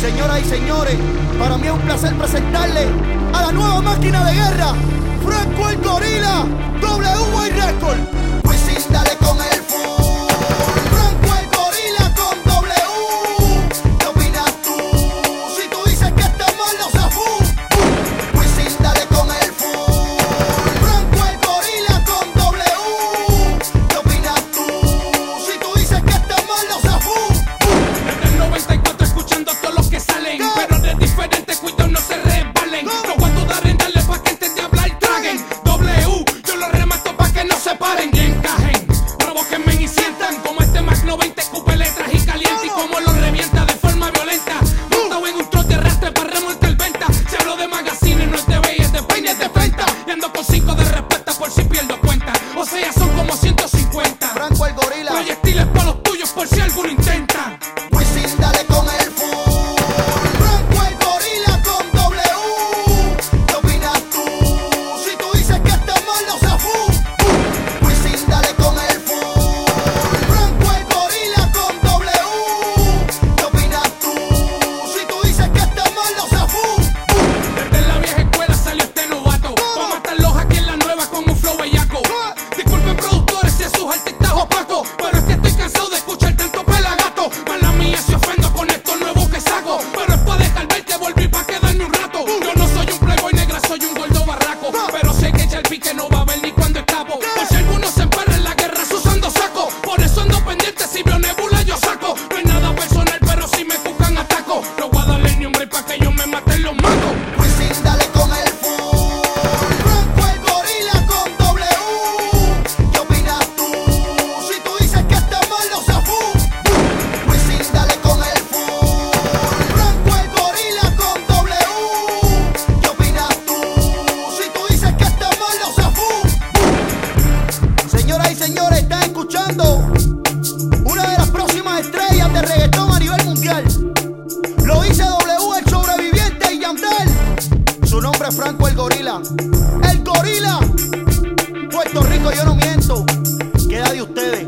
Señoras y señores, para mí es un placer presentarle a la nueva máquina de guerra, Franco el Gorila, WY Record. Pues sí, dale con el full. Franco el Gorila con W. ¿Qué opinas tú? Si tú dices que estamos los afú. Pues sí, dale con el full. Franco el Gorila con W. ¿Qué opinas tú? Si tú dices que estamos los afú. Desde el 94 escuchando todos los que salen, pero de diferentes cuidados no se resbalen. No voy a dudar en darle pa' que antes de hablar traguen. W, yo los remato pa' que no se paren y encajen. Provóquenme y sientan como este Mac 90 escupe letras y caliente y como lo revienta de forma violenta. Montado en un trote de arrastre para remolcar venta. Si hablo de magazines no es de B, es de peine, es de frente. Y ando con 5 de respuesta por si pierdo cuenta. O sea, son como 150. Franco el Gorila. Proyectiles pa' los tuyos por si alguno intenta. Pues sí, dale con el full. Franco el Gorila con W. ¿Qué opinas tú? Si tú dices que estamos los afú. Pues sí, dale con el full. Franco el Gorila con W. ¿Qué opinas tú? Si tú dices que estamos los afú. Desde la vieja escuela salió este novato pa' matarlos aquí en la nueva con un flow bellaco. Disculpen productores si sus artistas opacos, pero es que estoy cansado de escuchar tanto pelagato. Mala mía si ofendo con esto nuevo que saco, pero es pa' dejar ver que volví pa' quedarme un rato. Yo no soy un playboy negra, soy un gordo barraco, pero sé que echa el pique no va a ver ni cuando escapo. Por si algunos se emperra en la guerra usando saco, por eso ando pendiente si veo nebula yo saco. No es nada personal, pero si me buscan ataco. No voy a darle ni un break pa' que ellos me maten los macos. Pues sí, dale con el full. Franco el Gorila con W. ¿Qué opinas tú? Si tú dices que estamos los afú. Pues sí, dale con el full. Franco el Gorila con W. ¿Qué opinas tú? Si tú dices que estamos los afú. Señoras y señores, están escuchando una de las próximas estrellas de reggaetón a nivel mundial. Lo dice W, el sobreviviente y Yandel. Su nombre es Franco el Gorila. El Gorila. Puerto Rico, yo no miento. Queda de ustedes.